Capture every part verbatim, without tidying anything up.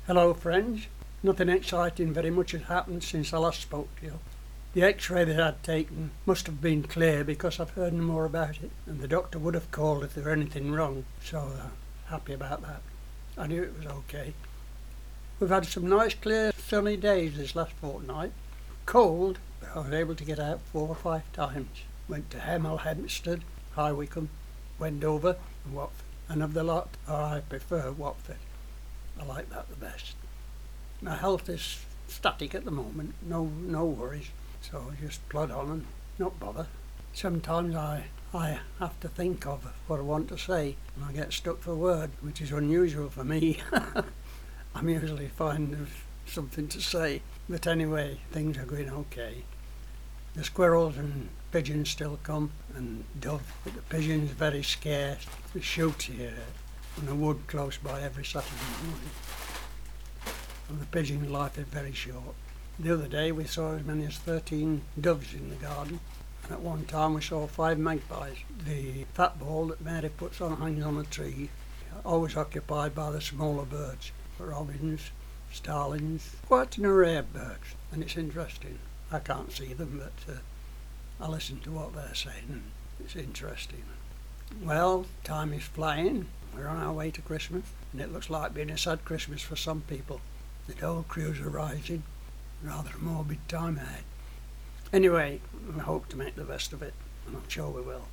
Hello friends, nothing exciting very much has happened since I last spoke to you. The x-ray that I'd taken must have been clear because I've heard no more about it, and the doctor would have called if there were anything wrong, so uh, happy about that. I knew it was okay. We've had some nice clear sunny days this last fortnight. Cold, but I was able to get out four or five times. Went to Hemel Hempstead, High Wycombe, Wendover and Watford, and of the lot I prefer Watford. I like that the best. My health is static at the moment, no no worries, so I just plod on and not bother. Sometimes I, I have to think of what I want to say and I get stuck for word, which is unusual for me. I'm usually fine with something to say, but anyway, things are going okay. The squirrels and pigeons still come, and dove, but the pigeons very scarce. The shoots here in the wood close by every Saturday morning. And the pigeon's life is very short. The other day we saw as many as thirteen doves in the garden, and at one time we saw five magpies. The fat ball that Mary puts on hangs on a tree, always occupied by the smaller birds, robins, starlings, quite an array of birds, and it's interesting. I can't see them, but uh, I listen to what they're saying, and it's interesting. Well, time is flying. We're on our way to Christmas, and it looks like being a sad Christmas for some people. The dole crews are rising, rather a morbid time ahead. Anyway, I hope to make the best of it, and I'm sure we will.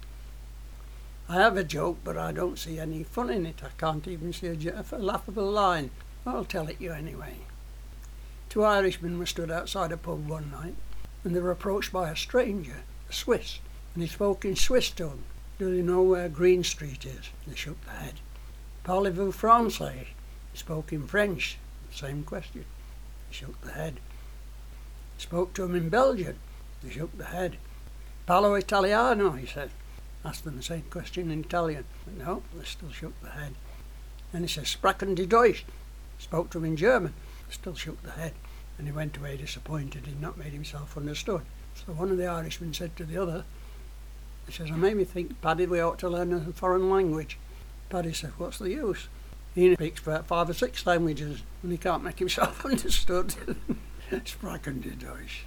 I have a joke, but I don't see any fun in it. I can't even see a, a laughable line. I'll tell it you anyway. Two Irishmen were stood outside a pub one night, and they were approached by a stranger, a Swiss, and he spoke in Swiss to them. Do you know where Green Street is? They shook their head. Parlez-vous français? He spoke in French. Same question. They shook their head. He spoke to them in Belgian. They shook their head. Parlo Italiano, he said. Asked them the same question in Italian. But no, they still shook their head. Then he said, Sprachen die Deutsch? Spoke to him in German. They still shook their head. And he went away disappointed he'd not made himself understood. So one of the Irishmen said to the other, he says, I made me think, Paddy, we ought to learn a foreign language. Paddy said, what's the use? He speaks about five or six languages and he can't make himself understood. Sprachen die Deutsch.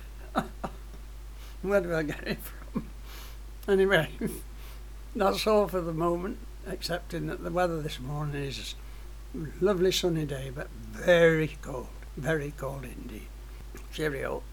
Where do I get it from? Anyway, that's all for the moment, excepting that the weather this morning is a lovely sunny day, but very cold, very cold indeed. Cheerio.